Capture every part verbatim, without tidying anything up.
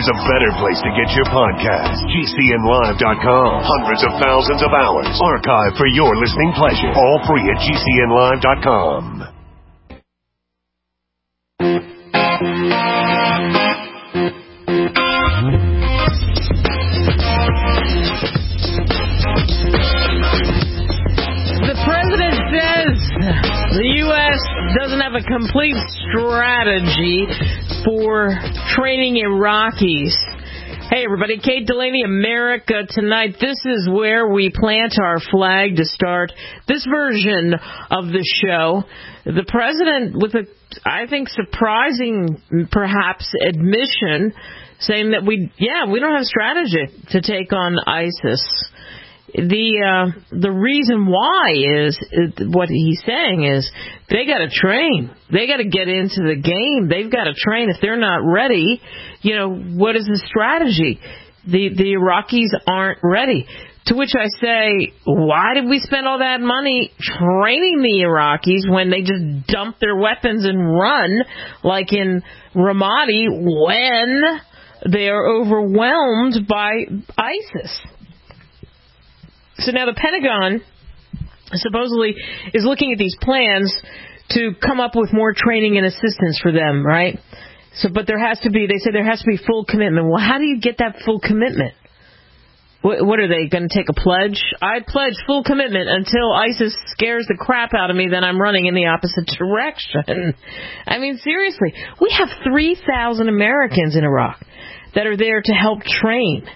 there's a better place to get your podcast. G C N live dot com. Hundreds of thousands of hours archived for your listening pleasure. All free at G C N live dot com. The president says the U S doesn't have a complete strategy for training Iraqis. Hey, everybody. Kate Delaney, America Tonight. This is where we plant our flag to start this version of the show. The president, with a, I think, surprising, perhaps, admission, saying that we, yeah, we don't have a strategy to take on ISIS. The uh, the reason why is, is what he's saying is they got to train. They got to get into the game. They've got to train. If they're not ready, you know, what is the strategy? The the Iraqis aren't ready. To which I say, why did we spend all that money training the Iraqis when they just dump their weapons and run like in Ramadi when they are overwhelmed by ISIS? So now the Pentagon supposedly is looking at these plans to come up with more training and assistance for them, right? So, but there has to be, they say there has to be full commitment. Well, how do you get that full commitment? What, what are they going to take a pledge? I pledge full commitment until ISIS scares the crap out of me, then I'm running in the opposite direction. I mean, seriously, we have three thousand Americans in Iraq that are there to help train.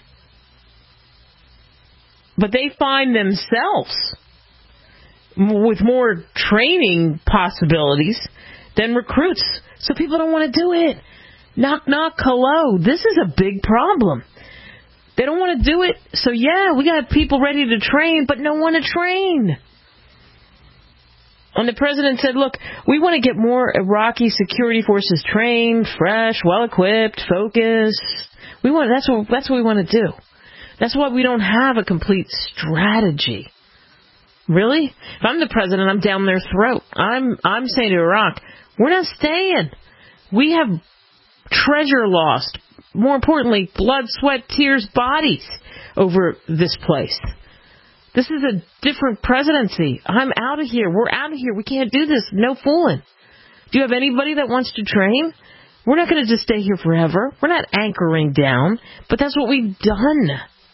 But they find themselves with more training possibilities than recruits. So people don't want to do it. Knock, knock, hello. This is a big problem. They don't want to do it. So, yeah, we got people ready to train, but no one to train. And the president said, look, we want to get more Iraqi security forces trained, fresh, well-equipped, focused. We want, that's what, that's what we want to do. That's why we don't have a complete strategy. Really? If I'm the president, I'm down their throat. I'm I'm saying to Iraq, we're not staying. We have treasure lost. More importantly, blood, sweat, tears, bodies over this place. This is a different presidency. I'm out of here. We're out of here. We can't do this. No fooling. Do you have anybody that wants to train? We're not going to just stay here forever. We're not anchoring down. But that's what we've done.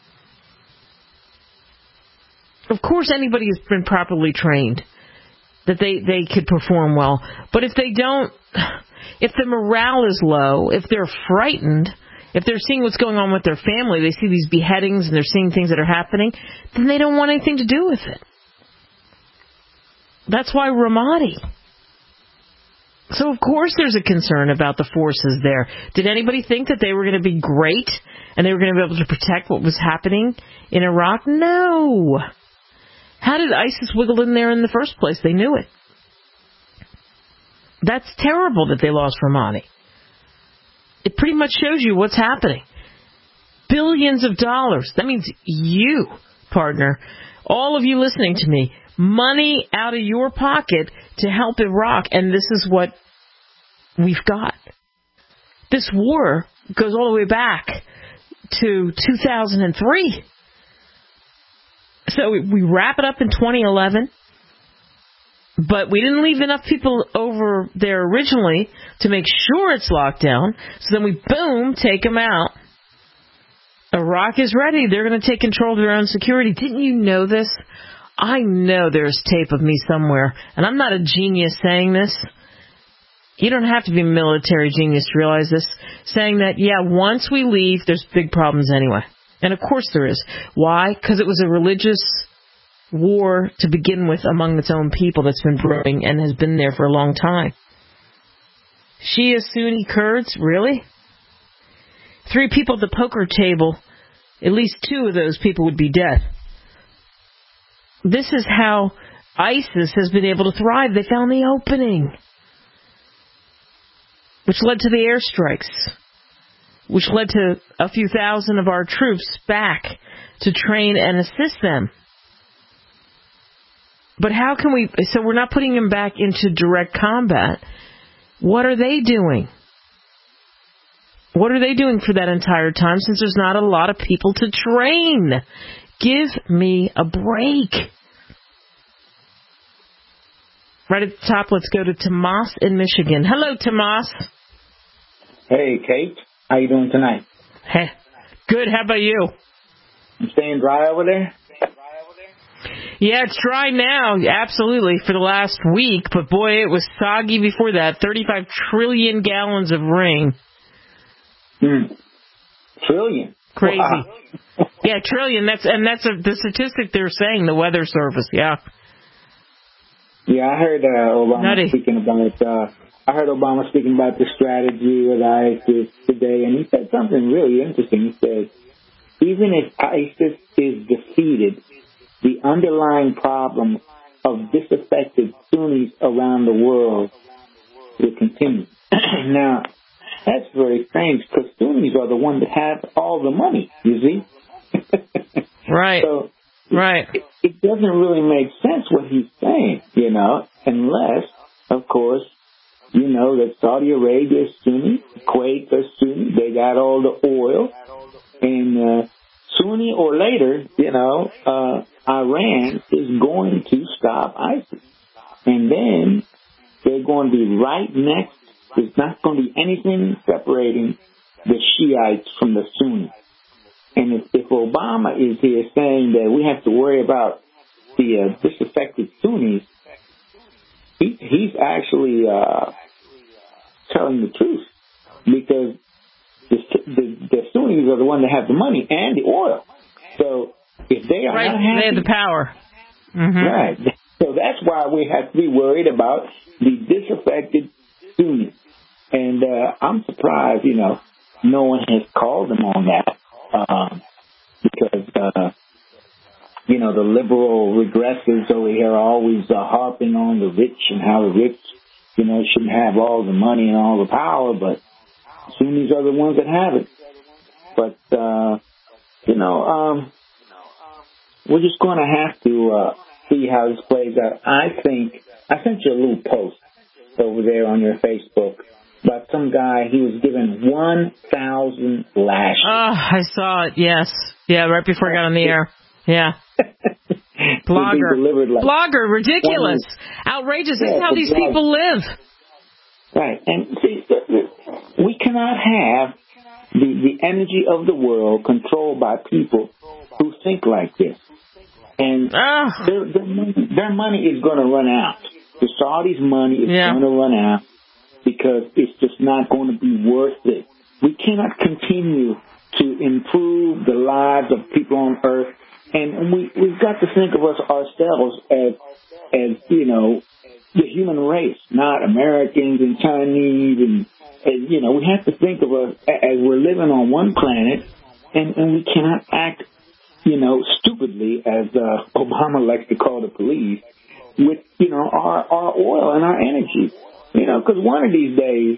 Of course, anybody who's been properly trained, that they, they could perform well. But if they don't, if the morale is low, if they're frightened, if they're seeing what's going on with their family, they see these beheadings and they're seeing things that are happening, then they don't want anything to do with it. That's why Ramadi. So, of course, there's a concern about the forces there. Did anybody think that they were going to be great and they were going to be able to protect what was happening in Iraq? No. How did ISIS wiggle in there in the first place? They knew it. That's terrible that they lost Ramadi. It pretty much shows you what's happening. Billions of dollars. That means you, partner, all of you listening to me, money out of your pocket to help Iraq, and this is what we've got. This war goes all the way back to two thousand three. So we wrap it up in twenty eleven, but we didn't leave enough people over there originally to make sure it's locked down. So then we, boom, take them out. Iraq is ready. They're going to take control of their own security. Didn't you know this? I know there's tape of me somewhere, and I'm not a genius saying this. You don't have to be a military genius to realize this. Saying that, yeah, once we leave, there's big problems anyway. And of course there is. Why? Because it was a religious war to begin with among its own people that's been brewing and has been there for a long time. Shia Sunni Kurds, really? Three people at the poker table, at least two of those people would be dead. This is how ISIS has been able to thrive. They found the opening, which led to the airstrikes, which led to a few thousand of our troops back to train and assist them. But how can we, so we're not putting them back into direct combat. What are they doing? What are they doing for that entire time since there's not a lot of people to train? Give me a break. Right at the top, let's go to Tomas in Michigan. Hello, Tomas. Hey, Kate. How you doing tonight? Hey, good. How about you? You staying dry over there? Yeah, it's dry now, absolutely, for the last week. But, boy, it was soggy before that. thirty-five trillion gallons of rain. Hmm. Trillion? Crazy. Wow. Yeah, trillion. That's And that's a, the statistic they're saying, the Weather Service, yeah. Yeah, I heard uh, Obama Nutty. speaking about uh, I heard Obama speaking about the strategy with ISIS today, and he said something really interesting. He said, even if ISIS is defeated, the underlying problem of disaffected Sunnis around the world will continue. Now, that's very strange because Sunnis are the ones that have all the money, you see? Right. So, right. It, it doesn't really make sense what he's saying, you know, unless, of course, you know, that Saudi Arabia is Sunni, Kuwait is Sunni, they got all the oil, and uh, sooner or later, you know, uh, Iran is going to stop ISIS. And then they're going to be right next. There's not going to be anything separating the Shiites from the Sunnis. And if, if Obama is here saying that we have to worry about the uh, disaffected Sunnis, he, he's actually uh, telling the truth, because the, the, the Sunnis are the ones that have the money and the oil. So if they are right. not happy, they have the power. Mm-hmm. Right. So that's why we have to be worried about the disaffected Sunnis. And uh, I'm surprised, you know, no one has called them on that. Um, because, uh, you know, the liberal regressives over here are always uh, harping on the rich and how the rich, you know, shouldn't have all the money and all the power, but Sunnis are the ones that have it. But, uh, you know, um, we're just going to have to uh, see how this plays out. I think, I sent you a little post over there on your Facebook about some guy, he was given one thousand lashes. Oh, I saw it, yes. Yeah, right before I got on the air. Yeah. Blogger. Like Blogger, ridiculous. Outrageous. Yeah, this is how these blogger. people live. Right. And see, we cannot have the, the energy of the world controlled by people who think like this. And oh. their, their, money, their money is going to run out. The Saudis' money is yeah. going to run out, because it's just not going to be worth it. We cannot continue to improve the lives of people on earth, and we, we've got to think of us ourselves as, as, you know, the human race, not Americans and Chinese, and, and you know, we have to think of us as we're living on one planet, and, and we cannot act, you know, stupidly, as uh, Obama likes to call the police, with, you know, our, our oil and our energy. You know, because one of these days,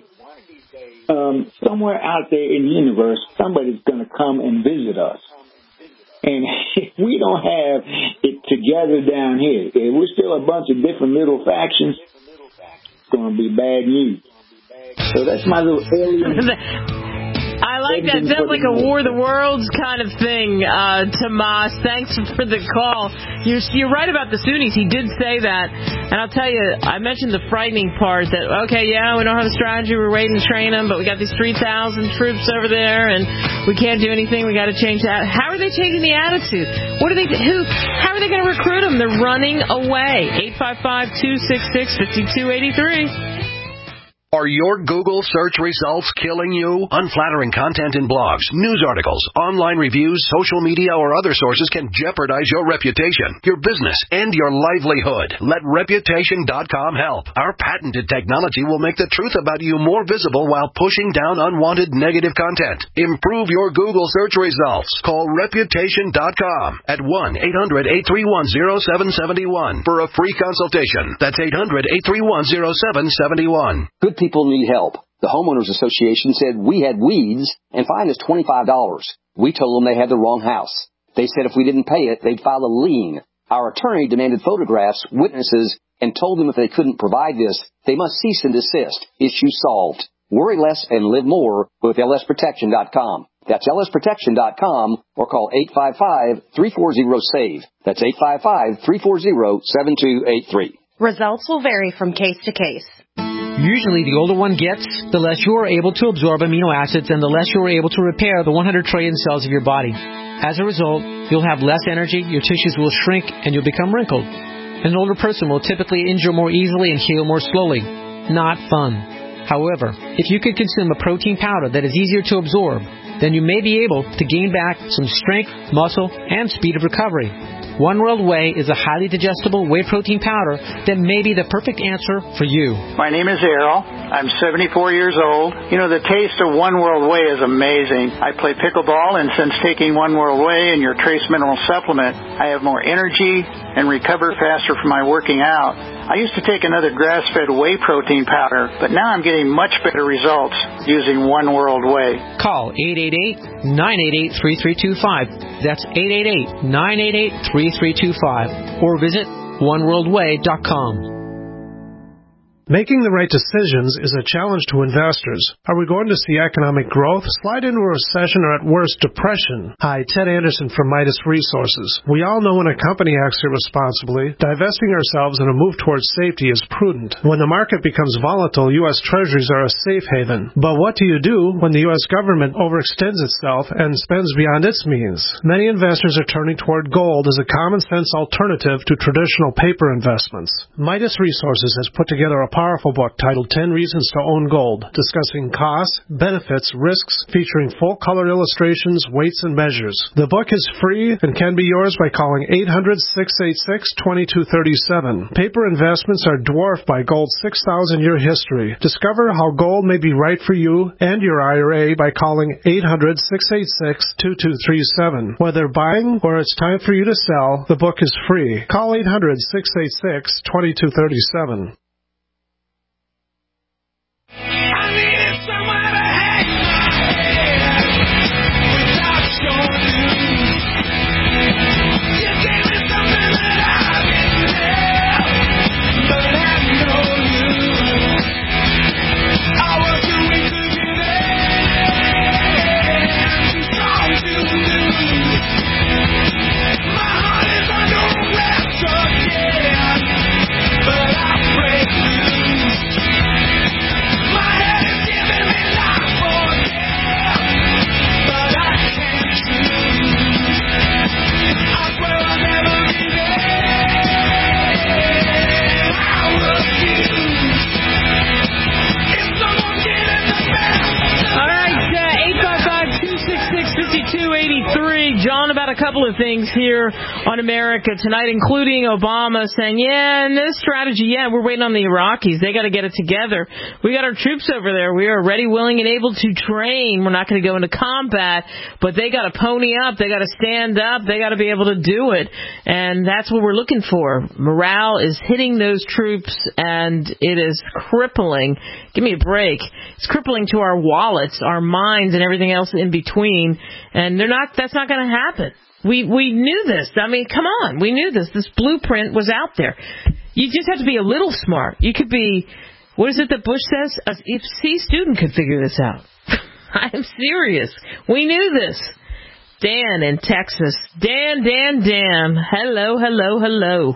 um, somewhere out there in the universe, somebody's going to come and visit us. And if we don't have it together down here, if we're still a bunch of different little factions, it's going to be bad news. So that's my little alien. I like that. Sounds like a War of the Worlds kind of thing, uh, Tomas. Thanks for the call. You're, you're right about the Sunnis. He did say that. And I'll tell you, I mentioned the frightening part that, okay, yeah, we don't have a strategy. We're waiting to train them, but we got these three thousand troops over there, and we can't do anything. We got to change that. How are they changing the attitude? What are they, who, how are they going to recruit them? They're running away. eight five five, two six six, five two eight three. Are your Google search results killing you? Unflattering content in blogs, news articles, online reviews, social media, or other sources can jeopardize your reputation, your business, and your livelihood. Let Reputation dot com help. Our patented technology will make the truth about you more visible while pushing down unwanted negative content. Improve your Google search results. Call Reputation dot com at one eight hundred, eight three one, zero seven seven one for a free consultation. That's eight hundred, eight three one, zero seven seven one. Good people need help. The Homeowners Association said we had weeds and fined us twenty-five dollars. We told them they had the wrong house. They said if we didn't pay it, they'd file a lien. Our attorney demanded photographs, witnesses, and told them if they couldn't provide this, they must cease and desist. Issue solved. Worry less and live more with L S protection dot com. That's L S protection dot com or call eight five five, three four zero, S A V E. That's eight five five, three four zero, seven two eight three. Results will vary from case to case. Usually, the older one gets, the less you are able to absorb amino acids and the less you are able to repair the one hundred trillion cells of your body. As a result, you'll have less energy, your tissues will shrink, and you'll become wrinkled. An older person will typically injure more easily and heal more slowly. Not fun. However, if you could consume a protein powder that is easier to absorb, then you may be able to gain back some strength, muscle, and speed of recovery. One World Whey is a highly digestible whey protein powder that may be the perfect answer for you. My name is Errol. I'm seventy-four years old. You know, the taste of One World Whey is amazing. I play pickleball, and since taking One World Whey and your Trace Mineral Supplement, I have more energy and recover faster from my working out. I used to take another grass-fed whey protein powder, but now I'm getting much better results using One World Whey. Call eight eight eight, nine eight eight, three three two five. That's eight eight eight, nine eight eight, three three two five. Or visit one world way dot com. Making the right decisions is a challenge to investors. Are we going to see economic growth, slide into a recession, or at worst, depression? Hi, Ted Anderson from Midas Resources. We all know when a company acts irresponsibly, divesting ourselves in a move towards safety is prudent. When the market becomes volatile, U S Treasuries are a safe haven. But what do you do when the U S government overextends itself and spends beyond its means? Many investors are turning toward gold as a common-sense alternative to traditional paper investments. Midas Resources has put together a powerful book titled ten Reasons to Own Gold, discussing costs, benefits, risks, featuring full-color illustrations, weights, and measures. The book is free and can be yours by calling eight hundred, six eight six, two two three seven. Paper investments are dwarfed by gold's six thousand year history. Discover how gold may be right for you and your I R A by calling eight hundred, six eight six, two two three seven. Whether buying or it's time for you to sell, the book is free. Call eight hundred, six eight six, two two three seven. John, about a couple of things here on America Tonight, including Obama saying, yeah, and this strategy, yeah, we're waiting on the Iraqis. They got to get it together. We got our troops over there. We are ready, willing, and able to train. We're not going to go into combat, but they got to pony up. They got to stand up. They got to be able to do it. And that's what we're looking for. Morale is hitting those troops, and it is crippling. Give me a break. It's crippling to our wallets, our minds, and everything else in between. And they're not. That's not going to happen. We we knew this. I mean, come on. We knew this. This blueprint was out there. You just have to be a little smart. You could be, what is it that Bush says? A C student could figure this out. I'm serious. We knew this. Dan in Texas. Dan, Dan, Dan. Hello, hello, hello.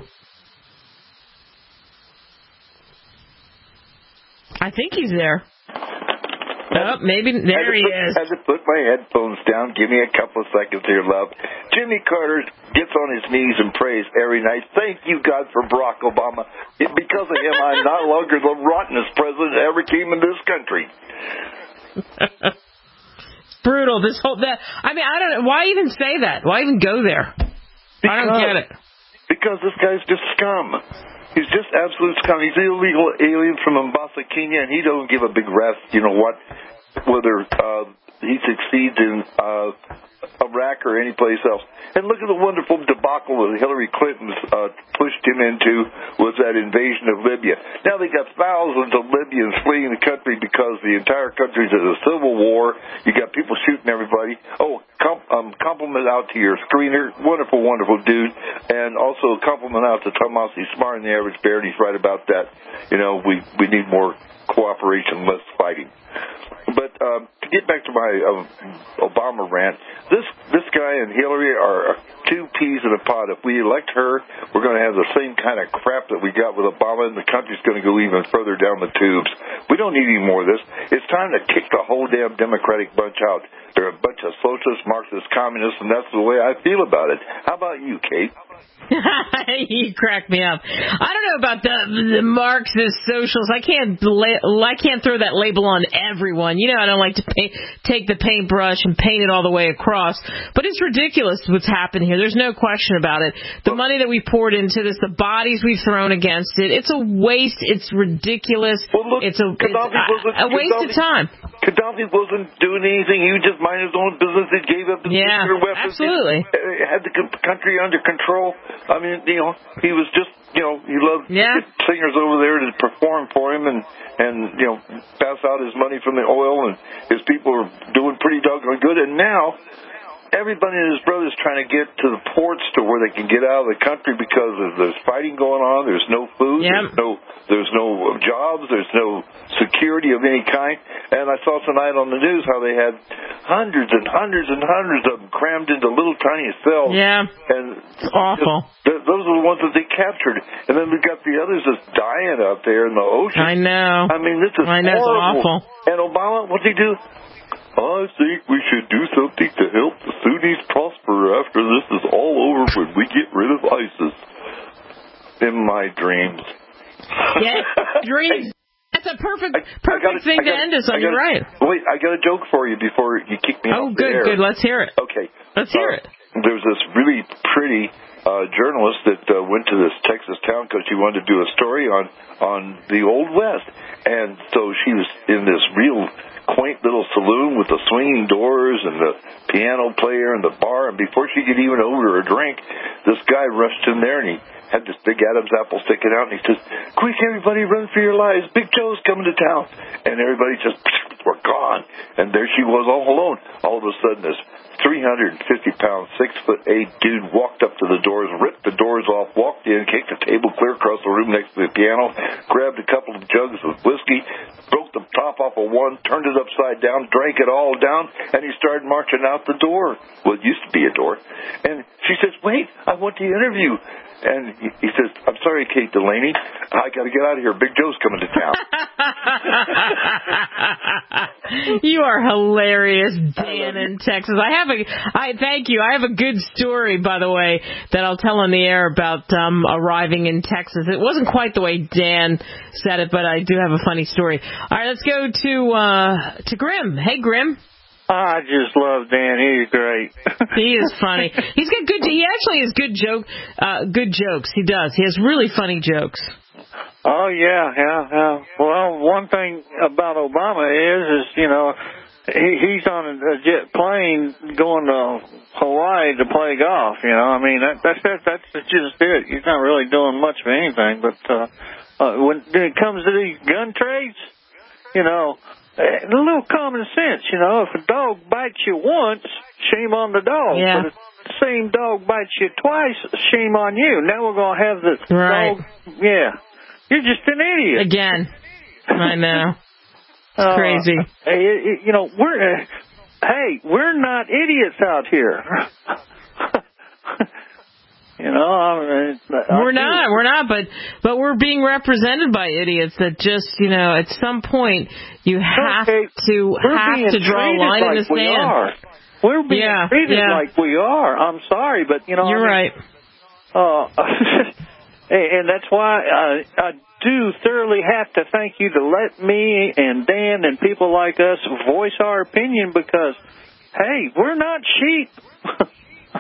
I think he's there. Oh, maybe there he is. I had to put my headphones down. Give me a couple of seconds here, love. Jimmy Carter gets on his knees and prays every night. Thank you, God, for Barack Obama. It, because of him, I'm no longer the rottenest president that ever came in this country. It's brutal. This whole that. I mean, I don't know. Why even say that? Why even go there? Because, I don't get it. Because this guy's just scum. He's just absolute scum. He's an illegal alien from Mombasa, Kenya, and he don't give a big rest, you know what, whether uh, he succeeds in uh, Iraq or any place else. And look at the wonderful debacle that Hillary Clinton uh, pushed him into was that invasion of Libya. Now they got thousands of Libyans fleeing the country because the entire country's in a civil war. You got people shooting everybody. Oh, com- um, compliment out to your screener. Wonderful, wonderful dude. And also a compliment out to Thomas. He's smarter than the average bear, and he's right about that. You know, we, we need more cooperation, less fighting. But um, to get back to my uh, Obama rant, this this guy and Hillary are two peas in a pod. If we elect her, we're going to have the same kind of crap that we got with Obama, and the country's going to go even further down the tubes. We don't need any more of this. It's time to kick the whole damn Democratic bunch out. They're a bunch of socialists, Marxists, communists, and that's the way I feel about it. How about you, Kate? You crack me up. I don't know about the, the Marxist socials. I can't I can't throw that label on everyone. You know, I don't like to paint, take the paintbrush and paint it all the way across. But it's ridiculous what's happened here. There's no question about it. The money that we poured into this, the bodies we've thrown against it, it's a waste. It's ridiculous. Well, look, it's a, it's a, a waste Gaddafi, of time. Gaddafi wasn't doing anything. He just minded his own business. He gave up his yeah, nuclear weapons. Absolutely. He had the country under control. I mean, you know, he was just, you know, he loved yeah. singers over there to perform for him and, and, you know, pass out his money from the oil, and his people are doing pretty doggone good. And now everybody and his brother's trying to get to the ports to where they can get out of the country because there's fighting going on. There's no food. Yep. There's no there's no jobs. There's no security of any kind. And I saw tonight on the news how they had hundreds and hundreds and hundreds of them crammed into little tiny cells. Yeah. And it's awful. Just, those are the ones that they captured. And then we've got the others just dying out there in the ocean. I know. I mean, this is I know, horrible. It's awful. And Obama, what's he do? I think we should do something to help the Sunnis prosper after this is all over when we get rid of ISIS. In my dreams. Yeah, dreams. That's a perfect perfect gotta, thing gotta, to end us on. gotta, You're right. Wait, I got a joke for you before you kick me oh, off good, the air. Oh, good, good. Let's hear it. Okay. Let's hear uh, it. There's this really pretty uh, journalist that uh, went to this Texas town because she wanted to do a story on, on the Old West. And so she was in this real quaint little saloon with the swinging doors and the piano player and the bar, and before she could even order a drink, this guy rushed in there and he had this big Adam's apple sticking out, and he says, "Quick, everybody, run for your lives! Big Joe's coming to town!" And everybody just were gone, and there she was all alone. All of a sudden, this three hundred fifty pound, six foot eight dude walked up to the doors, ripped the doors off, walked in, kicked the table clear across the room next to the piano, grabbed a couple of jugs of whiskey, broke the top off of one, turned it upside down, drank it all down, and he started marching out the door. Well, it used to be a door. And she says, "Wait, I want to interview." And he, he says, "I'm sorry, Kate Delaney, I got to get out of here. Big Joe's coming to town." You are hilarious, Dan in Texas. I have a, I thank you. I have a good story, by the way, that I'll tell on the air about um, arriving in Texas. It wasn't quite the way Dan said it, but I do have a funny story. All right, let's go to uh, to Grim. Hey, Grim. I just love Dan. He's great. He is funny. He's got good. He actually has good joke, uh, good jokes. He does. He has really funny jokes. Oh yeah, yeah, yeah. Well, one thing about Obama is, is you know, he, he's on a jet plane going to Hawaii to play golf. You know, I mean that, that's that, that's just it. He's not really doing much of anything. But uh, uh, when, when it comes to these gun trades, you know. A little common sense, you know. If a dog bites you once, shame on the dog. Yeah. But if the same dog bites you twice, shame on you. Now we're going to have the right. dog. Yeah. You're just an idiot. Again. I know. It's uh, crazy. Hey, you know, we're, uh, hey, we're not idiots out here. You know, I, I, we're not, we're not, but but we're being represented by idiots that just, you know, at some point you have okay. to we're have to draw a line like in the we sand. Are. We're being yeah, treated yeah. like we are. I'm sorry, but you know, you're I mean, right. Uh, and that's why I, I do thoroughly have to thank you to let me and Dan and people like us voice our opinion because, hey, we're not sheep.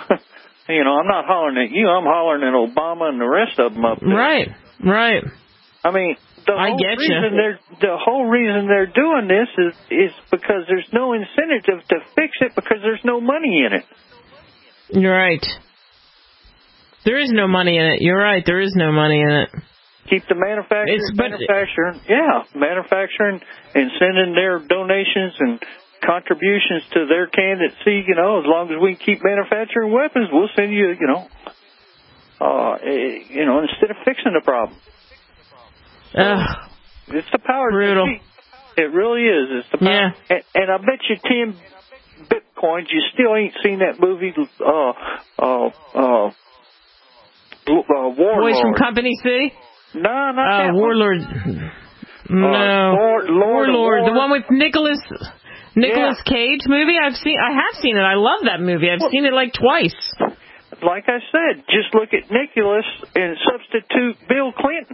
You know, I'm not hollering at you. I'm hollering at Obama and the rest of them up there. Right, right. I mean, the I whole get reason you. they're the whole reason they're doing this is is because there's no incentive to fix it because there's no money in it. You're right. There is no money in it. You're right. There is no money in it. Keep the manufacturers It's, but, manufacturing, yeah, manufacturing and sending their donations and contributions to their candidacy. You know, as long as we keep manufacturing weapons, we'll send you. You know, uh, you know, instead of fixing the problem. Ugh. It's the power. Brutal. It really is. It's the power. Yeah. And, and I bet you ten bitcoins, you still ain't seen that movie. Uh, uh, uh, uh Warlord. Boys from Company C. No, not uh, that Warlord. one. No, uh, Lord, Lord Warlord, the one with Nicholas Nicholas yeah. Cage movie. I've seen. I have seen it. I love that movie. I've well, seen it like twice. Like I said, just look at Nicholas and substitute Bill Clinton.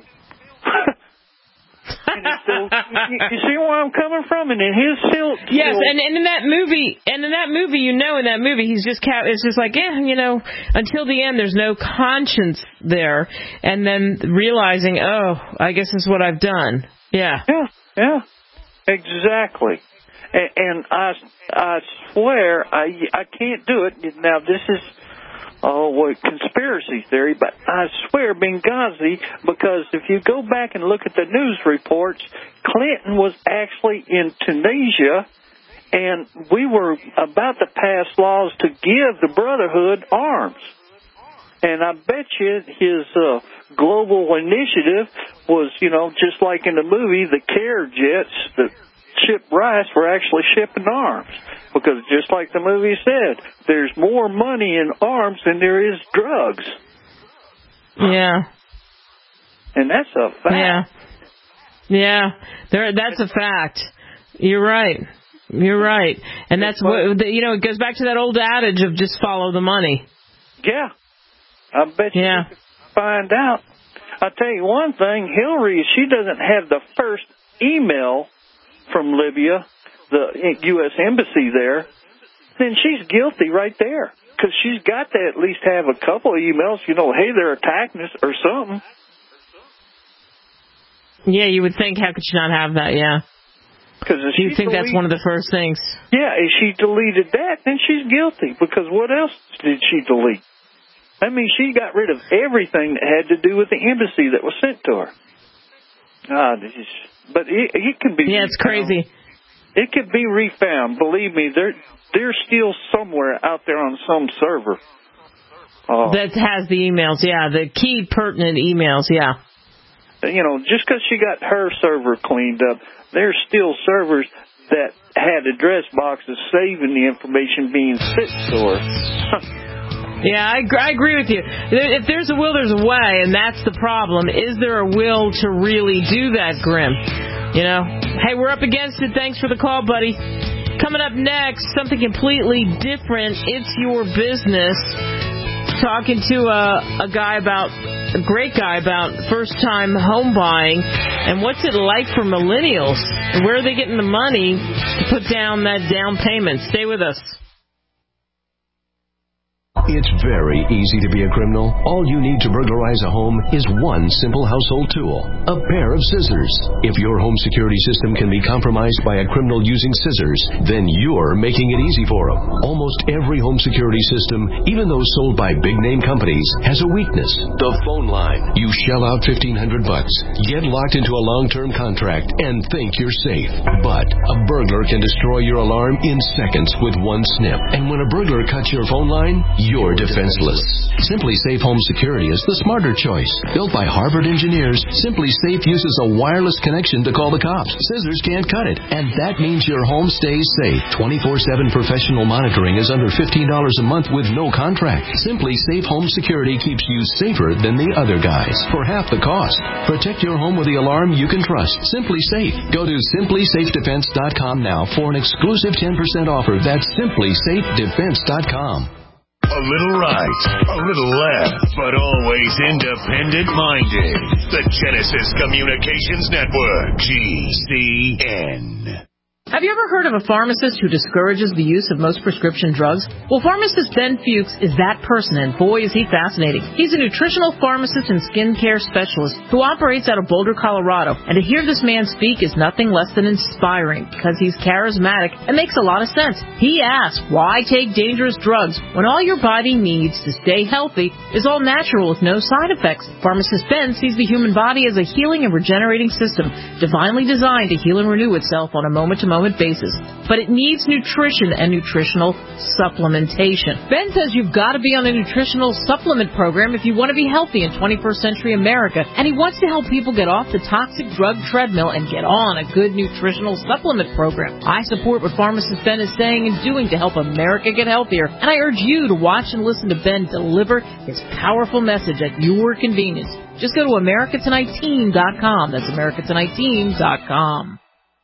still, you, you see where I'm coming from? And in his still, still yes, and, and in that movie, and in that movie, you know, in that movie, he's just it's just like, yeah, you know, until the end, there's no conscience there, and then realizing, oh, I guess this is what I've done. Yeah, yeah, yeah, exactly. And, and I, I swear, I, I can't do it. Now, this is. Oh, well, conspiracy theory, but I swear Benghazi, because if you go back and look at the news reports, Clinton was actually in Tunisia, and we were about to pass laws to give the Brotherhood arms. And I bet you his uh, global initiative was, you know, just like in the movie, the care jets that ship rice were actually shipping arms. Because just like the movie said, there's more money in arms than there is drugs. Yeah. And that's a fact. Yeah. Yeah. There, that's a fact. You're right. You're right. And that's what, you know, it goes back to that old adage of just follow the money. Yeah. I bet you yeah. can find out. I'll tell you one thing, Hillary, she doesn't have the first email from Libya, the U S embassy there, then she's guilty right there. Because she's got to at least have a couple of emails, you know, hey, they're attacking us or something. Yeah, you would think, how could she not have that, yeah. Because you think deleted, that's one of the first things. Yeah, if she deleted that, then she's guilty. Because what else did she delete? I mean, she got rid of everything that had to do with the embassy that was sent to her. Ah, this is, but it, it can be. Yeah, it's crazy. It could be refound. Believe me, they're they're still somewhere out there on some server. Uh, that has the emails, yeah, the key pertinent emails, yeah. You know, just because she got her server cleaned up, there's still servers that had address boxes saving the information being sent to her. Yeah, I, I agree with you. If there's a will, there's a way, and that's the problem. Is there a will to really do that, Grim? You know? Hey, we're up against it. Thanks for the call, buddy. Coming up next, something completely different. It's your business. Talking to a, a guy about, a great guy about first-time home buying, and what's it like for millennials? Where are they getting the money to put down that down payment? Stay with us. It's very easy to be a criminal. All you need to burglarize a home is one simple household tool, a pair of scissors. If your home security system can be compromised by a criminal using scissors, then you're making it easy for them. Almost every home security system, even those sold by big-name companies, has a weakness. The phone line. You shell out fifteen hundred bucks, get locked into a long-term contract, and think you're safe. But a burglar can destroy your alarm in seconds with one snip. And when a burglar cuts your phone line, you're You're defenseless. Simply Safe Home Security is the smarter choice. Built by Harvard engineers, Simply Safe uses a wireless connection to call the cops. Scissors can't cut it, and that means your home stays safe. twenty-four seven professional monitoring is under fifteen dollars a month with no contract. Simply Safe Home Security keeps you safer than the other guys for half the cost. Protect your home with the alarm you can trust. Simply Safe. Go to simply safe defense dot com now for an exclusive ten percent offer. That's simply safe defense dot com. A little right, a little left, but always independent-minded. The Genesis Communications Network, G C N. Have you ever heard of a pharmacist who discourages the use of most prescription drugs? Well, pharmacist Ben Fuchs is that person, and boy, is he fascinating. He's a nutritional pharmacist and skincare specialist who operates out of Boulder, Colorado. And to hear this man speak is nothing less than inspiring because he's charismatic and makes a lot of sense. He asks, why take dangerous drugs when all your body needs to stay healthy is all natural with no side effects? Pharmacist Ben sees the human body as a healing and regenerating system, divinely designed to heal and renew itself on a moment-to-moment basis, but it needs nutrition and nutritional supplementation. Ben says you've got to be on a nutritional supplement program if you want to be healthy in twenty-first century America, and he wants to help people get off the toxic drug treadmill and get on a good nutritional supplement program. I support what pharmacist Ben is saying and doing to help America get healthier, and I urge you to watch and listen to Ben deliver his powerful message at your convenience. Just go to America Tonight Team dot com. That's America Tonight Team dot com.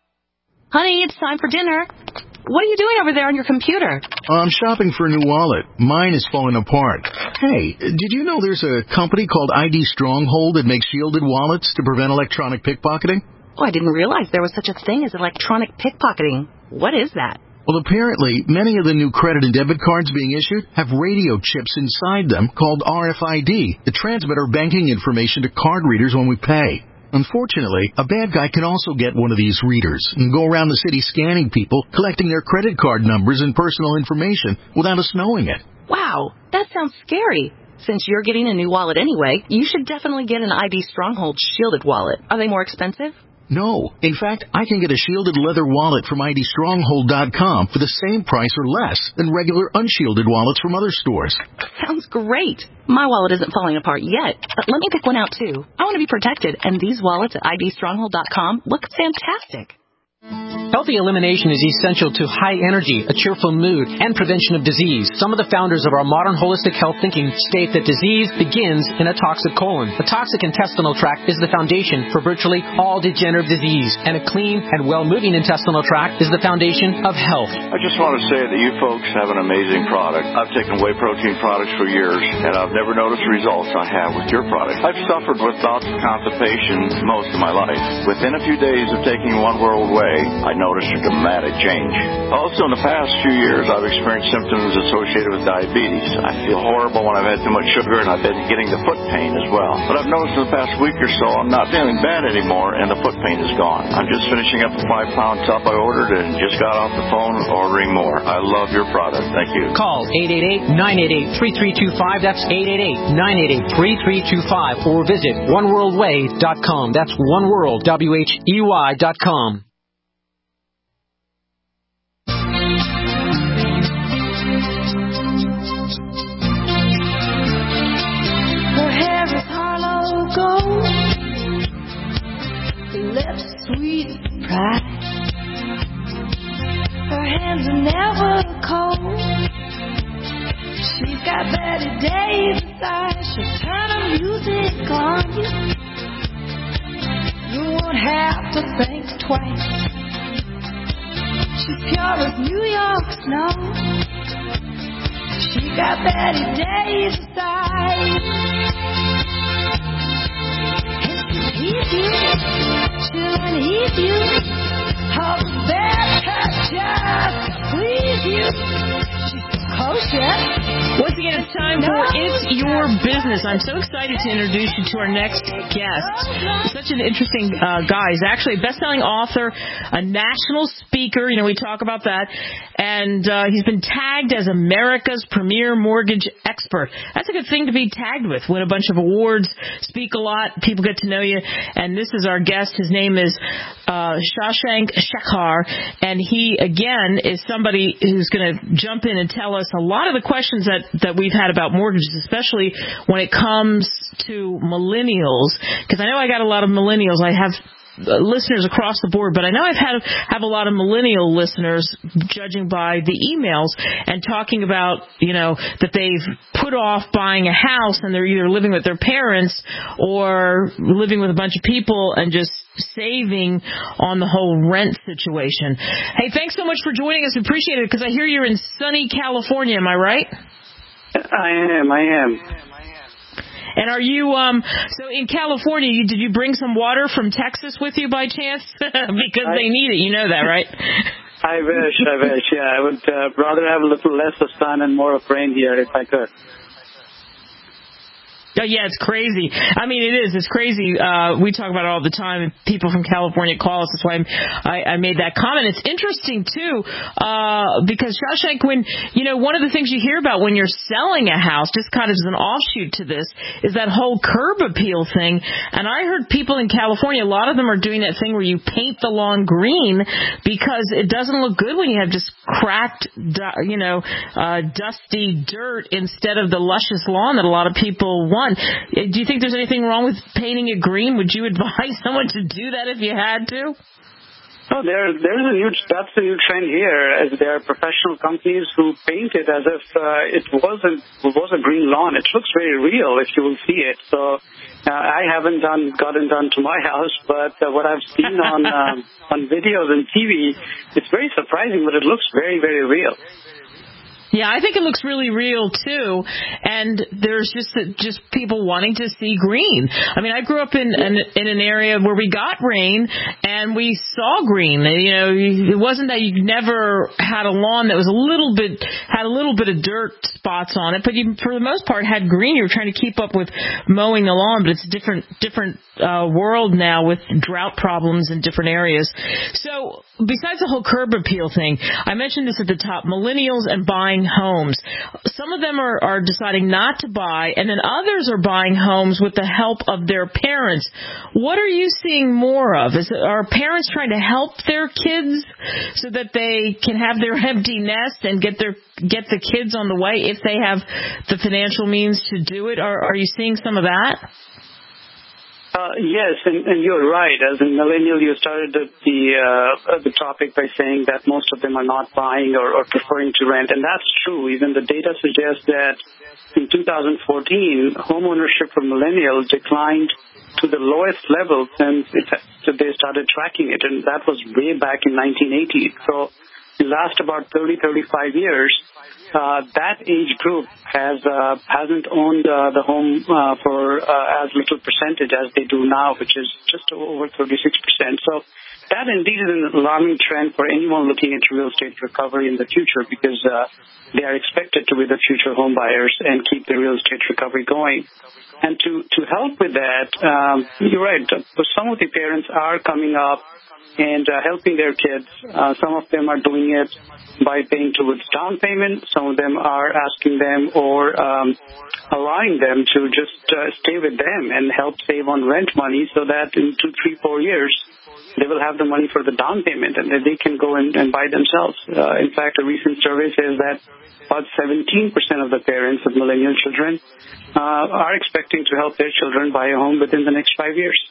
Honey, it's time for dinner. What are you doing over there on your computer? I'm shopping for a new wallet. Mine is falling apart. Hey, did you know there's a company called I D Stronghold that makes shielded wallets to prevent electronic pickpocketing? Oh, I didn't realize there was such a thing as electronic pickpocketing. What is that? Well, apparently, many of the new credit and debit cards being issued have radio chips inside them called R F I D that transmit our banking information to card readers when we pay. Unfortunately, a bad guy can also get one of these readers and go around the city scanning people, collecting their credit card numbers and personal information without us knowing it. Wow, that sounds scary. Since you're getting a new wallet anyway, you should definitely get an I D Stronghold shielded wallet. Are they more expensive? No. In fact, I can get a shielded leather wallet from I D Stronghold dot com for the same price or less than regular unshielded wallets from other stores. Sounds great. My wallet isn't falling apart yet, but let me pick one out too. I want to be protected, and these wallets at I D Stronghold dot com look fantastic. Healthy elimination is essential to high energy, a cheerful mood, and prevention of disease. Some of the founders of our modern holistic health thinking state that disease begins in a toxic colon. The toxic intestinal tract is the foundation for virtually all degenerative disease, and a clean and well-moving intestinal tract is the foundation of health. I just want to say that you folks have an amazing product. I've taken whey protein products for years, and I've never noticed the results I have with your product. I've suffered with bouts of constipation most of my life. Within a few days of taking One World Whey, I noticed a dramatic change. Also, in the past few years, I've experienced symptoms associated with diabetes. I feel horrible when I've had too much sugar, and I've been getting the foot pain as well. But I've noticed in the past week or so, I'm not feeling bad anymore, and the foot pain is gone. I'm just finishing up a five-pound tub I ordered and just got off the phone ordering more. I love your product. Thank you. Call eight eight eight, nine eight eight, three three two five. That's eight eight eight, nine eight eight, three three two five. Or visit one world way dot com. That's oneworld, W H E Y dot com. Gold, lips sweet pride. Her hands are never cold. She's got Betty Davis eyes. She'll turn the music on you. You won't have to think twice. She's pure as New York snow. She got Betty Davis eyes. He's you, she'll eat you. How better just please you. She's kosher. Once again, it's time for It's Your Business. I'm so excited to introduce you to our next guest. He's such an interesting uh, guy. He's actually a best-selling author, a national speaker. You know, we talk about that. And uh, he's been tagged as America's premier mortgage expert. That's a good thing to be tagged with. Win a bunch of awards, speak a lot, people get to know you. And this is our guest. His name is uh, Shashank Shekhar. And he, again, is somebody who's going to jump in and tell us a lot of the questions that, that we've had about mortgages, especially when it comes to millennials. Because I know I got a lot of millennials. I have listeners across the board, but I know I've had have a lot of millennial listeners, judging by the emails, and talking about, you know, that they've put off buying a house and they're either living with their parents or living with a bunch of people and just saving on the whole rent situation. Hey, thanks so much for joining us. Appreciate it, because I hear you're in sunny California. Am I right? I am. I am. And are you, um, so in California, you, did you bring some water from Texas with you by chance? Because I, they need it, you know that, right? I wish, I wish, yeah. I would uh, rather have a little less of sun and more of rain here if I could. Oh, yeah, it's crazy. I mean, it is. It's crazy. Uh, we talk about it all the time. People from California call us. That's why I, I made that comment. It's interesting, too, uh, because, Shashank, when, you know, one of the things you hear about when you're selling a house, just kind of as an offshoot to this, is that whole curb appeal thing. And I heard people in California, a lot of them are doing that thing where you paint the lawn green because it doesn't look good when you have just cracked, you know, uh, dusty dirt instead of the luscious lawn that a lot of people want. Do you think there's anything wrong with painting it green? Would you advise someone to do that if you had to? Oh, there, there's a huge, that's a new trend here, as there are professional companies who paint it as if uh, it wasn't, was a green lawn. It looks very real if you will see it. So uh, I haven't done, gotten done to my house, but uh, what I've seen on, um, on videos and T V, it's very surprising, but it looks very, very real. Yeah, I think it looks really real, too, and there's just just people wanting to see green. I mean, I grew up in an, in an area where we got rain, and we saw green. You know, it wasn't that you never had a lawn that was a little bit, had a little bit of dirt spots on it, but you, for the most part, had green. You were trying to keep up with mowing the lawn, but it's a different, different uh, world now with drought problems in different areas. So, besides the whole curb appeal thing, I mentioned this at the top, millennials and buying homes. Some of them are, are deciding not to buy, and then others are buying homes with the help of their parents. What are you seeing more of? Is, are parents trying to help their kids so that they can have their empty nest and get their get the kids on the way if they have the financial means to do it? Are, are you seeing some of that? Uh, yes, and, and you're right. As a millennial, you started the the, uh, the topic by saying that most of them are not buying or, or preferring to rent, and that's true. Even the data suggests that in two thousand fourteen, homeownership for millennials declined to the lowest level since it, so they started tracking it, and that was way back in nineteen eighty. So in the last about thirty, thirty-five years, Uh, that age group has uh, hasn't owned uh, the home uh, for uh, as little percentage as they do now, which is just over thirty-six percent. So that indeed is an alarming trend for anyone looking at real estate recovery in the future, because uh, they are expected to be the future home buyers and keep the real estate recovery going. And to, to help with that, um, you're right, some of the parents are coming up and uh, helping their kids. Uh, some of them are doing it by paying towards down payment. Some of them are asking them or um, allowing them to just uh, stay with them and help save on rent money so that in two, three, four years, they will have the money for the down payment and that they can go and, and buy themselves. Uh, in fact, a recent survey says that about seventeen percent of the parents of millennial children uh, are expecting to help their children buy a home within the next five years.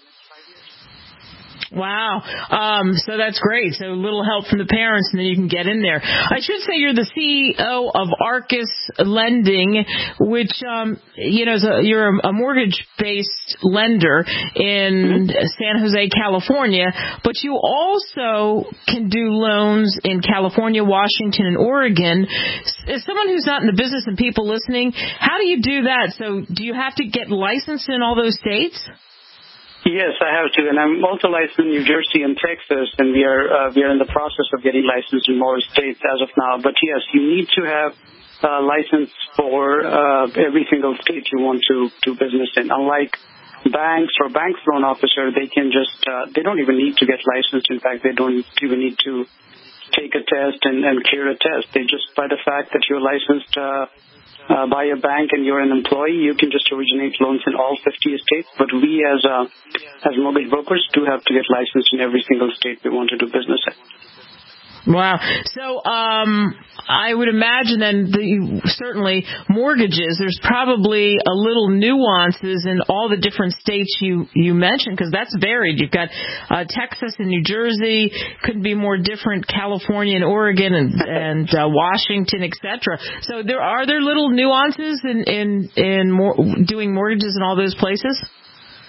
Wow. Um, so that's great. So a little help from the parents, and then you can get in there. I should say you're the C E O of Arcus Lending, which, um, you know, is a, you're a mortgage-based lender in San Jose, California, but you also can do loans in California, Washington, and Oregon. As someone who's not in the business and people listening, how do you do that? So do you have to get licensed in all those states? Yes, I have to, and I'm also licensed in New Jersey and Texas, and we are uh, we are in the process of getting licensed in more states as of now. But yes, you need to have a license for uh, every single state you want to do business in. Unlike banks or bank loan officer, they can just uh, they don't even need to get licensed. In fact, they don't even need to take a test and, and clear a test. They just, by the fact that you're licensed Uh, Uh, by a bank and you're an employee, you can just originate loans in all fifty states. But we as uh, as mortgage brokers do have to get licensed in every single state we want to do business in. Wow. So um, I would imagine then the, certainly mortgages, there's probably a little nuances in all the different states you, you mentioned, because that's varied. You've got uh, Texas and New Jersey, couldn't be more different, California and Oregon and, and uh, Washington, et cetera. So there are there little nuances in, in, in more, doing mortgages in all those places?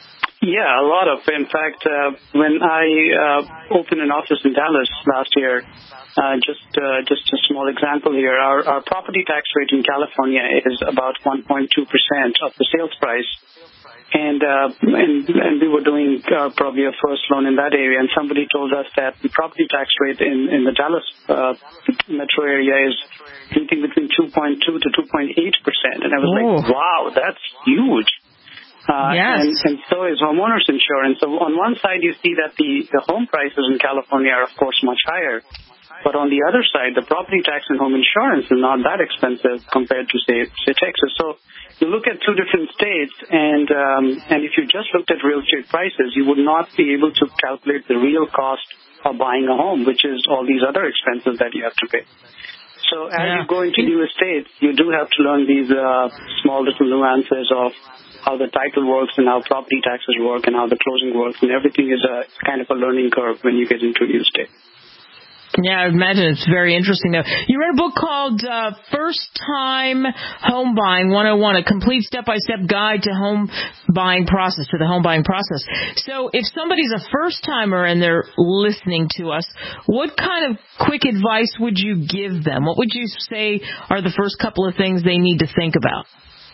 Yeah, a lot of. In fact, uh, when I uh, opened an office in Dallas last year, uh, just uh, just a small example here, our, our property tax rate in California is about one point two percent of the sales price. And, uh, and and we were doing uh, probably a first loan in that area, and somebody told us that the property tax rate in, in the Dallas uh, metro area is anything between two point two to two point eight percent. And I was Ooh. like, wow, that's huge. Uh, yes. and, and so is homeowners insurance. So on one side, you see that the, the home prices in California are, of course, much higher. But on the other side, the property tax and home insurance is not that expensive compared to, say, say Texas. So you look at two different states, and um, and if you just looked at real estate prices, you would not be able to calculate the real cost of buying a home, which is all these other expenses that you have to pay. So as yeah. you go into new estates, you do have to learn these uh, small little nuances of how the title works and how property taxes work and how the closing works, and everything is a kind of a learning curve when you get into a new estate. Yeah, I imagine it's very interesting, though. You read a book called uh, First Time Home Buying one oh one, a complete step-by-step guide to home buying process, to the home buying process. So if somebody's a first-timer and they're listening to us, what kind of quick advice would you give them? What would you say are the first couple of things they need to think about?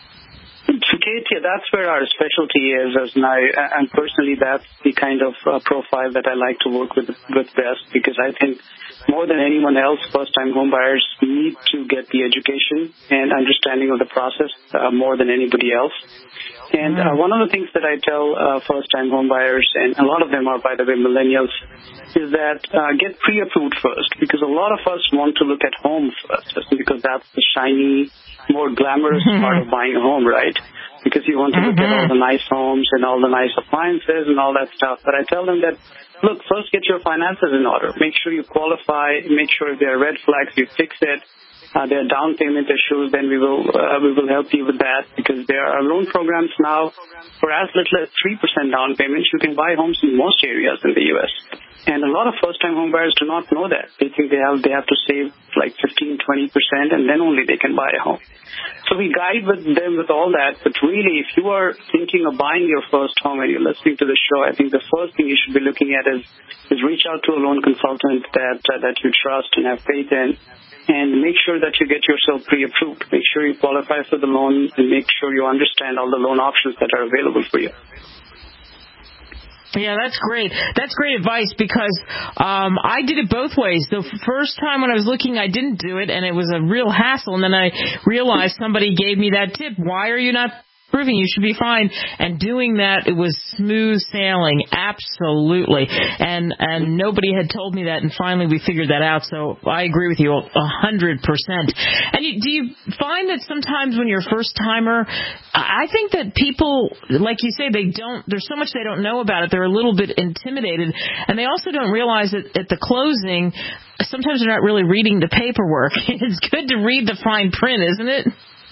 Kate, yeah, that's where our specialty is, as and I, and personally, that's the kind of uh, profile that I like to work with with best, because I think more than anyone else, first-time homebuyers need to get the education and understanding of the process uh, more than anybody else. And uh, one of the things that I tell uh, first-time homebuyers, and a lot of them are, by the way, millennials, is that uh, get pre-approved first, because a lot of us want to look at home first, because that's the shiny, more glamorous mm-hmm. part of buying a home, right? Because you want to look mm-hmm. at all the nice homes and all the nice appliances and all that stuff. But I tell them that, look, first get your finances in order. Make sure you qualify. Make sure if there are red flags, you fix it. Uh, there are down payment issues, then we will uh, we will help you with that, because there are loan programs now for as little as three percent down payments. You can buy homes in most areas in the U S And a lot of first-time home buyers do not know that. They think they have they have to save like fifteen, twenty percent, and then only they can buy a home. So we guide with them with all that. But really, if you are thinking of buying your first home and you're listening to the show, I think the first thing you should be looking at is is reach out to a loan consultant that uh, that you trust and have faith in, and make sure that you get yourself pre-approved. Make sure you qualify for the loan, and make sure you understand all the loan options that are available for you. Yeah, that's great. That's great advice, because um, I did it both ways. The first time when I was looking, I didn't do it, and it was a real hassle. And then I realized somebody gave me that tip. Why are you not proving you should be fine? And doing that, it was smooth sailing, absolutely. And and nobody had told me that, and finally we figured that out. So I agree with you a hundred percent. And you, do you find that sometimes when you're a first timer, I think that people, like you say, they don't. There's so much they don't know about it. They're a little bit intimidated, and they also don't realize that at the closing, sometimes they're not really reading the paperwork. It's good to read the fine print, isn't it?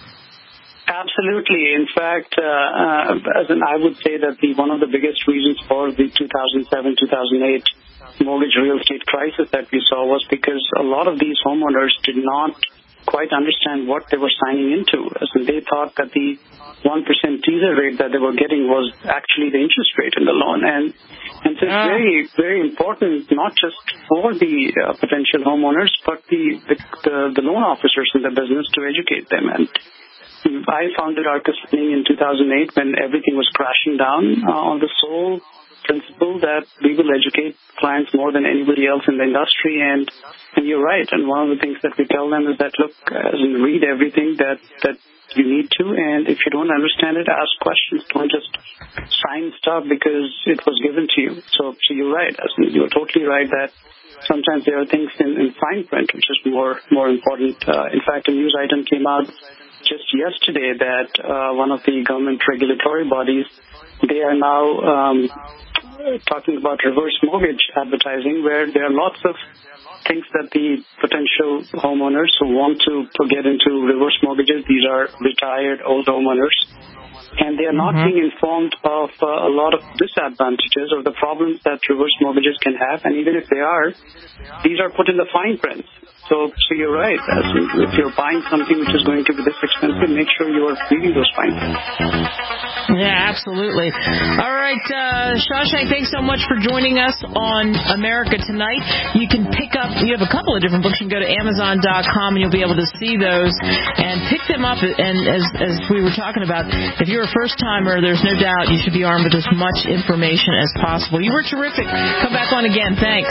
Absolutely. In fact, uh, uh, as in, I would say that the one of the biggest reasons for the two thousand seven two thousand eight mortgage real estate crisis that we saw was because a lot of these homeowners did not quite understand what they were signing into. As in, they thought that the one percent teaser rate that they were getting was actually the interest rate in the loan. And, and so it's very, very important, not just for the uh, potential homeowners, but the, the, the, the loan officers in the business to educate them. And I founded Arcus Lending in two thousand eight when everything was crashing down uh, on the sole principle that we will educate clients more than anybody else in the industry. And, and you're right. And one of the things that we tell them is that, look, as in read everything that, that you need to. And if you don't understand it, ask questions. Don't just sign stuff because it was given to you. So, so you're right. As in, you're totally right that sometimes there are things in, in fine print which is more, more important. Uh, in fact, a news item came out just yesterday that uh, one of the government regulatory bodies, they are now um, talking about reverse mortgage advertising, where there are lots of things that the potential homeowners who want to, to get into reverse mortgages, these are retired old homeowners, and they are not mm-hmm. being informed of uh, a lot of disadvantages or the problems that reverse mortgages can have. And even if they are, these are put in the fine print. So, so you're right. As if you're buying something which is going to be this expensive, make sure you are reading those fine print. Yeah, absolutely. All right, uh, Shawshank, thanks so much for joining us on America Tonight. You can pick up, you have a couple of different books. You can go to Amazon dot com and you'll be able to see those and pick them up. And as, as we were talking about, if you're a first-timer, there's no doubt you should be armed with as much information as possible. You were terrific. Come back on again. Thanks.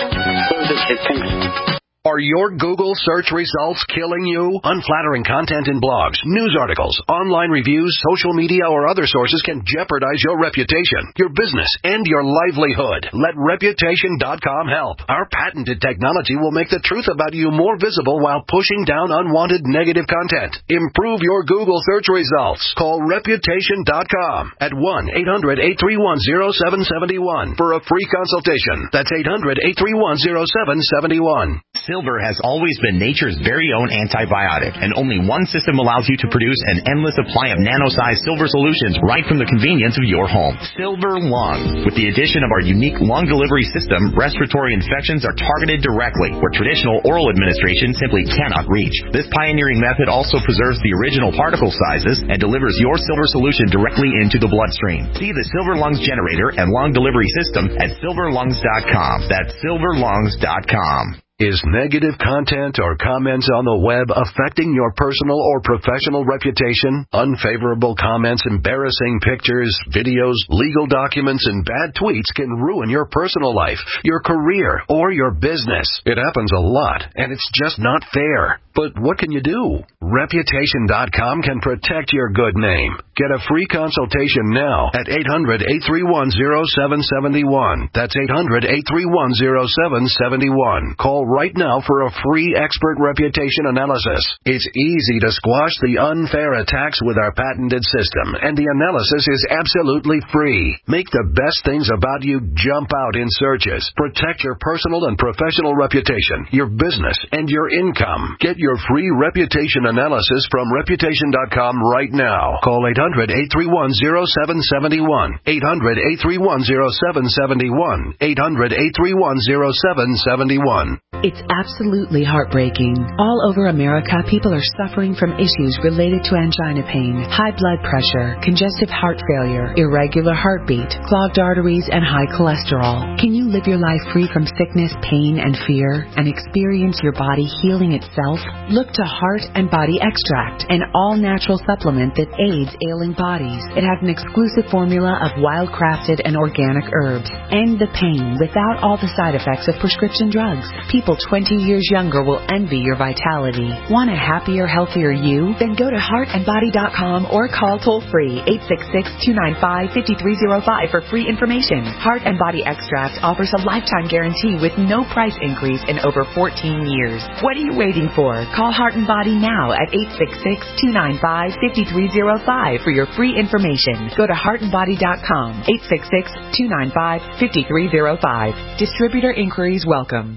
Thanks. Are your Google search results killing you? Unflattering content in blogs, news articles, online reviews, social media, or other sources can jeopardize your reputation, your business, and your livelihood. Let Reputation dot com help. Our patented technology will make the truth about you more visible while pushing down unwanted negative content. Improve your Google search results. Call Reputation dot com at one eight hundred eight three one zero seven seven one for a free consultation. That's eight hundred eight three one zero seven seven one. Silver has always been nature's very own antibiotic, and only one system allows you to produce an endless supply of nano-sized silver solutions right from the convenience of your home. Silver Lung. With the addition of our unique lung delivery system, respiratory infections are targeted directly, where traditional oral administration simply cannot reach. This pioneering method also preserves the original particle sizes and delivers your silver solution directly into the bloodstream. See the Silver Lungs generator and lung delivery system at silver lungs dot com. That's silver lungs dot com. Is negative content or comments on the web affecting your personal or professional reputation? Unfavorable comments, embarrassing pictures, videos, legal documents, and bad tweets can ruin your personal life, your career, or your business. It happens a lot, and it's just not fair. But what can you do? Reputation dot com can protect your good name. Get a free consultation now at eight hundred eight three one zero seven seven one. That's eight hundred eight three one zero seven seven one. Call right now for a free expert reputation analysis. It's easy to squash the unfair attacks with our patented system, and the analysis is absolutely free. Make the best things about you jump out in searches. Protect your personal and professional reputation, your business, and your income. Get your free reputation analysis from Reputation dot com right now. Call eight hundred eight three one zero seven seven one. eight hundred eight three one zero seven seven one. eight hundred eight three one zero seven seven one. It's absolutely heartbreaking. All over America, people are suffering from issues related to angina pain, high blood pressure, congestive heart failure, irregular heartbeat, clogged arteries, and high cholesterol. Can you live your life free from sickness, pain, and fear, and experience your body healing itself? Look to Heart and Body Extract, an all-natural supplement that aids ailing bodies. It has an exclusive formula of wild-crafted and organic herbs. End the pain without all the side effects of prescription drugs. People twenty years younger will envy your vitality. Want a happier, healthier you? Then go to heart and body dot com or call toll-free eight six six, two nine five, five three zero five for free information. Heart and Body Extract offers a lifetime guarantee with no price increase in over fourteen years. What are you waiting for? Call Heart and Body now at eight six six, two nine five, five three zero five for your free information. Go to heart and body dot com, eight six six, two nine five, five three zero five. Distributor inquiries welcome.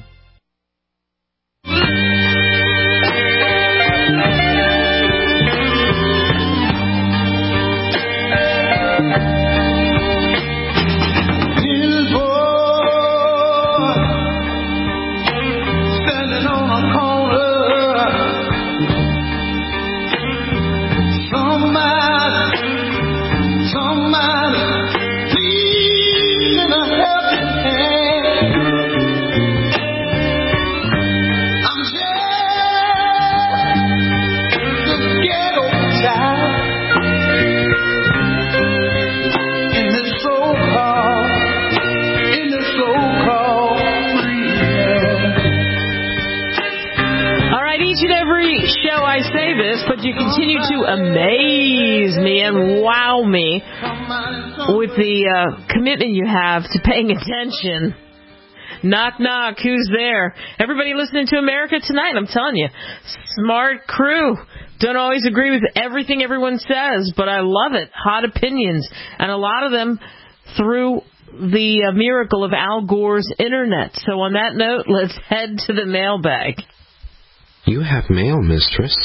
But you continue to amaze me and wow me with the uh, commitment you have to paying attention. Knock, knock, who's there? Everybody listening to America Tonight, I'm telling you, smart crew. Don't always agree with everything everyone says, but I love it. Hot opinions, and a lot of them through the uh, miracle of Al Gore's internet. So on that note, let's head to the mailbag. You have mail, mistress.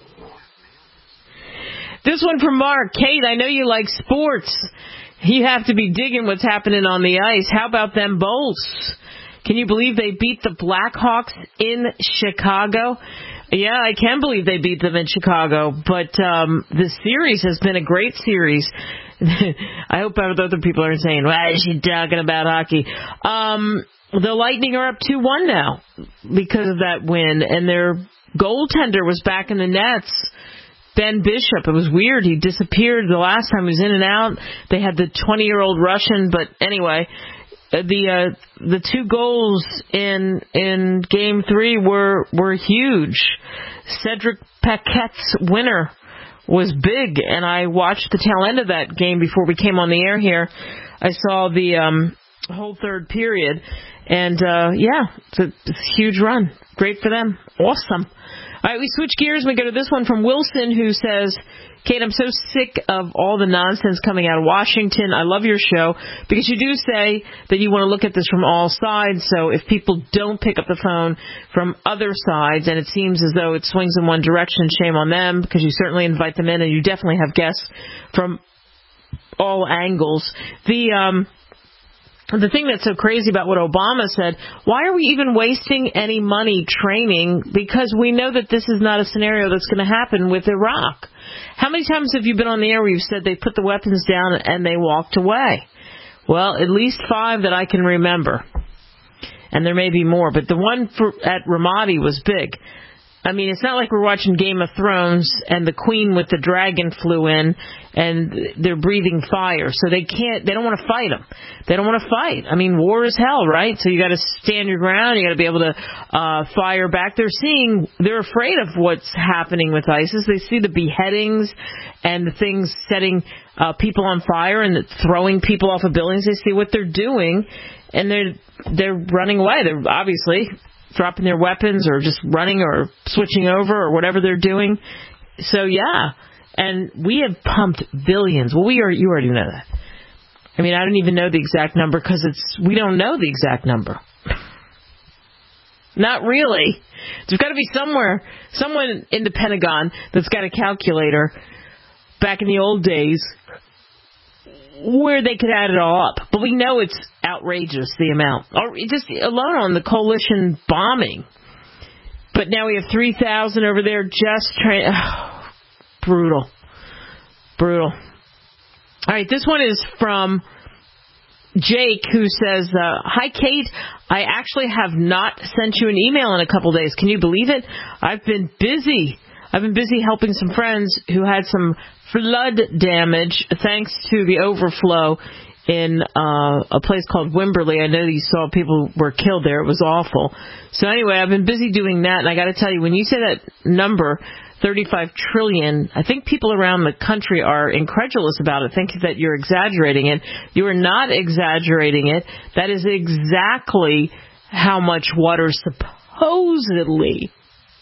This one from Mark. Kate, I know you like sports. You have to be digging what's happening on the ice. How about them Bolts? Can you believe they beat the Blackhawks in Chicago? Yeah, I can believe they beat them in Chicago. But um, the series has been a great series. I hope other people aren't saying, why is she talking about hockey? Um, the Lightning are up two one now because of that win, and their goaltender was back in the nets. Ben Bishop. It was weird. He disappeared the last time. He was in and out. They had the twenty-year-old Russian, but anyway, the uh, the two goals in in Game Three were were huge. Cedric Paquette's winner was big, and I watched the tail end of that game before we came on the air here. I saw the um, whole third period, and uh, yeah, it's a, it's a huge run. Great for them. Awesome. All right, we switch gears. We go to this one from Wilson, who says, Kate, I'm so sick of all the nonsense coming out of Washington. I love your show because you do say that you want to look at this from all sides. So if people don't pick up the phone from other sides and it seems as though it swings in one direction, shame on them, because you certainly invite them in and you definitely have guests from all angles. The um The thing that's so crazy about what Obama said, why are we even wasting any money training? Because we know that this is not a scenario that's going to happen with Iraq. How many times have you been on the air where you've said they put the weapons down and they walked away? Well, at least five that I can remember. And there may be more, but the one for, at Ramadi was big. I mean, it's not like we're watching Game of Thrones and the queen with the dragon flew in and they're breathing fire. So they can't, they don't want to fight them. They don't want to fight. I mean, war is hell, right? So you got to stand your ground. You got to be able to uh, fire back. They're seeing, they're afraid of what's happening with ISIS. They see the beheadings and the things setting uh, people on fire and throwing people off of buildings. They see what they're doing and they're, they're running away. They're obviously dropping their weapons or just running or switching over or whatever they're doing. So, yeah. And we have pumped billions. Well, we are, you already know that. I mean, I don't even know the exact number because it's, we don't know the exact number. Not really. There's got to be somewhere, someone in the Pentagon that's got a calculator back in the old days where they could add it all up. But we know it's outrageous, the amount. Or just alone on the coalition bombing. But now we have three thousand over there just trying... Oh, brutal. Brutal. All right, this one is from Jake, who says, uh, Hi, Kate. I actually have not sent you an email in a couple days. Can you believe it? I've been busy. I've been busy helping some friends who had some flood damage thanks to the overflow in uh, a place called Wimberley. I know you saw people were killed there. It was awful. So anyway, I've been busy doing that, and I got to tell you, when you say that number, thirty-five trillion, I think people around the country are incredulous about it, thinking that you're exaggerating it. You are not exaggerating it. That is exactly how much water supposedly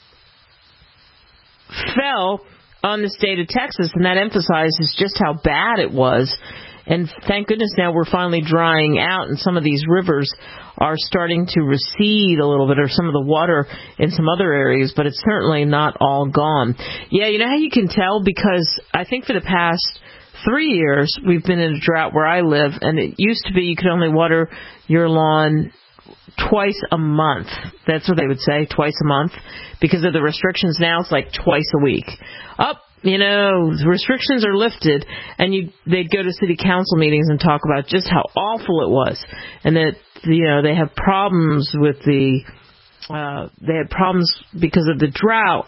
fell on the state of Texas, and that emphasizes just how bad it was. And thank goodness now we're finally drying out, and some of these rivers are starting to recede a little bit, or some of the water in some other areas, but it's certainly not all gone. Yeah, you know how you can tell? Because I think for the past three years we've been in a drought where I live, and it used to be you could only water your lawn twice a month. That's what they would say, twice a month. Because of the restrictions now, it's like twice a week. Up. You know, the restrictions are lifted, and you, they'd go to city council meetings and talk about just how awful it was, and that, you know, they have problems with the, uh, they had problems because of the drought.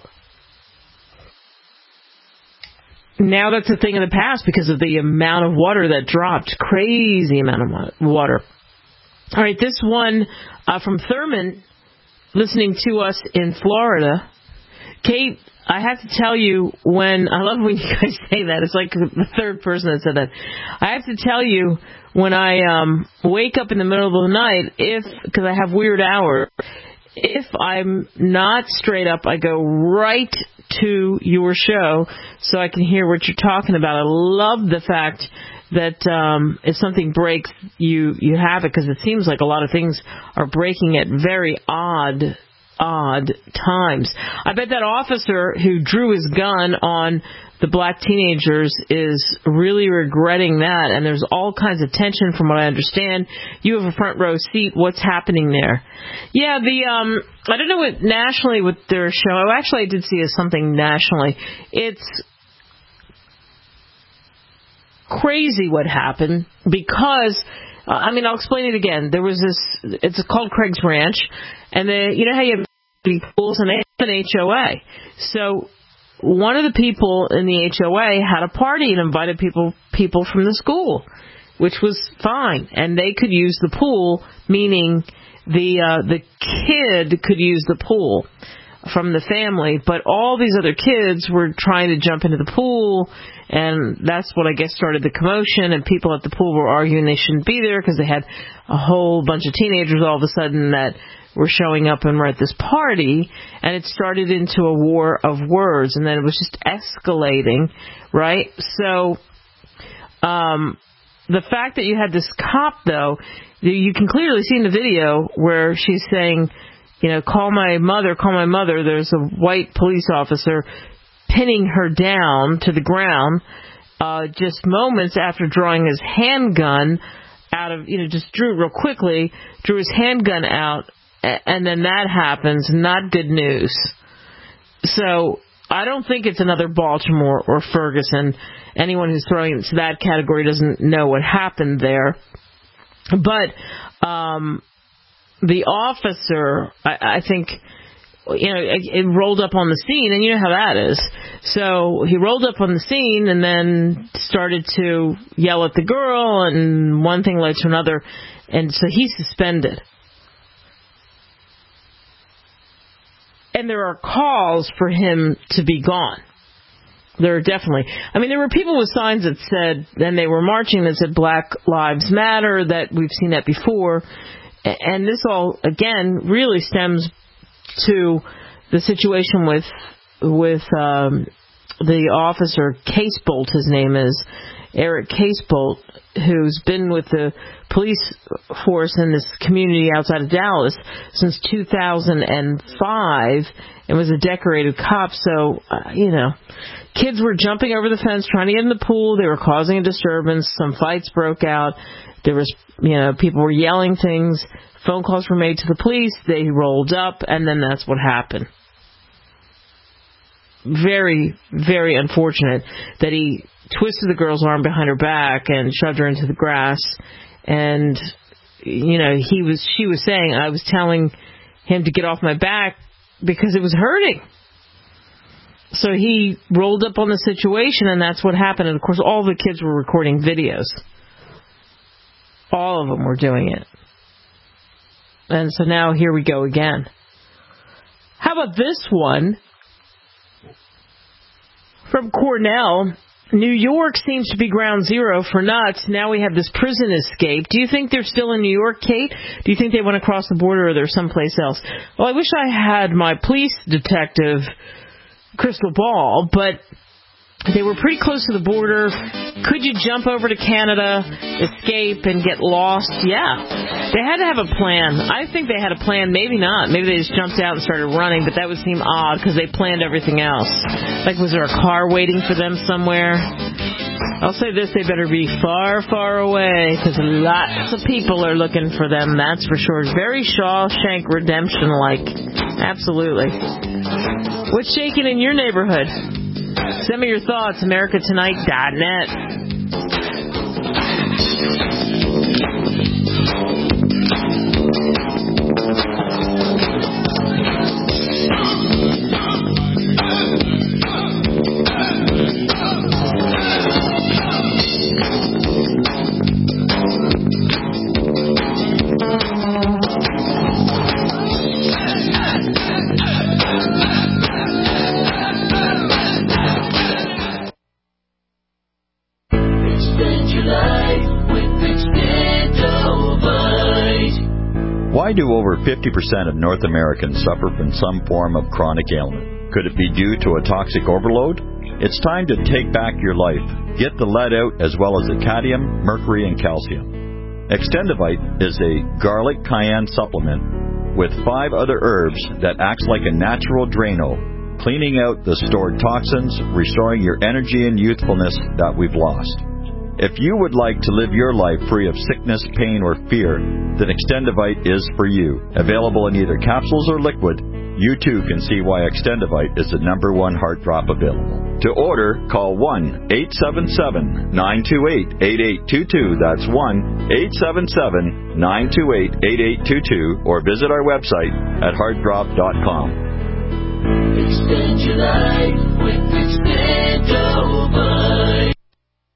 Now that's a thing of the past because of the amount of water that dropped. Crazy amount of water. All right, this one uh, from Thurman, listening to us in Florida. Kate, I have to tell you, when I love when you guys say that. It's like the third person that said that. I have to tell you, when I um, wake up in the middle of the night, if because I have weird hours, if I'm not straight up, I go right to your show so I can hear what you're talking about. I love the fact that um, if something breaks, you you have it, because it seems like a lot of things are breaking at very odd odd times. I bet that officer who drew his gun on the black teenagers is really regretting that, and there's all kinds of tension from what I understand. You have a front row seat. What's happening there? Yeah, the um, I don't know what nationally with their show. Oh, actually, I did see something nationally. It's crazy what happened because, uh, I mean, I'll explain it again. There was this, it's called Craig's Ranch, and they, you know how you have pools and they have an H O A. So one of the people in the H O A had a party and invited people people from the school, which was fine, and they could use the pool, meaning the uh, the kid could use the pool from the family, but all these other kids were trying to jump into the pool, and that's what I guess started the commotion, and people at the pool were arguing they shouldn't be there because they had a whole bunch of teenagers all of a sudden that were showing up and were at this party, and it started into a war of words, and then it was just escalating, right? So um, the fact that you had this cop, though, you can clearly see in the video where she's saying, you know, call my mother, call my mother. There's a white police officer pinning her down to the ground uh, just moments after drawing his handgun out of, you know, just drew real quickly, drew his handgun out, and then that happens. Not good news. So I don't think it's another Baltimore or Ferguson. Anyone who's throwing into that category doesn't know what happened there. But um, the officer, I, I think, you know, it, it rolled up on the scene, and you know how that is. So he rolled up on the scene and then started to yell at the girl, and one thing led to another, and so he's suspended. And there are calls for him to be gone. There are definitely. I mean, there were people with signs that said, and they were marching that said Black Lives Matter, that we've seen that before. And this all, again, really stems to the situation with with um, the officer, Casebolt, his name is, Eric Casebolt, who's been with the police force in this community outside of Dallas since two thousand five and was a decorated cop. So, uh, you know, kids were jumping over the fence trying to get in the pool. They were causing a disturbance. Some fights broke out. There was, you know, people were yelling things. Phone calls were made to the police. They rolled up, and then that's what happened. Very, very unfortunate that he twisted the girl's arm behind her back and shoved her into the grass. And, you know, he was, she was saying, I was telling him to get off my back because it was hurting. So he rolled up on the situation, and that's what happened. And, of course, all the kids were recording videos. All of them were doing it. And so now here we go again. How about this one? From Cornell, New York seems to be ground zero for nuts. Now we have this prison escape. Do you think they're still in New York, Kate? Do you think they went across the border or they're someplace else? Well, I wish I had my police detective crystal ball, but they were pretty close to the border. Could you jump over to Canada, escape, and get lost? Yeah. They had to have a plan. I think they had a plan. Maybe not. Maybe they just jumped out and started running, but that would seem odd because they planned everything else. Like, was there a car waiting for them somewhere? I'll say this, they better be far, far away because lots of people are looking for them, that's for sure. Very Shawshank Redemption-like. Absolutely. What's shaking in your neighborhood? Send me your thoughts, america tonight dot net. Why do over fifty percent of North Americans suffer from some form of chronic ailment? Could it be due to a toxic overload? It's time to take back your life. Get the lead out as well as the cadmium, mercury, and calcium. Extendivite is a garlic cayenne supplement with five other herbs that acts like a natural Drano, cleaning out the stored toxins, restoring your energy and youthfulness that we've lost. If you would like to live your life free of sickness, pain, or fear, then Extendivite is for you. Available in either capsules or liquid, you too can see why Extendivite is the number one heart drop available. To order, call one eight seven seven, nine two eight, eight eight two two. That's one eight seven seven, nine two eight, eight eight two two, or visit our website at heart drop dot com. Extend your life with Extend.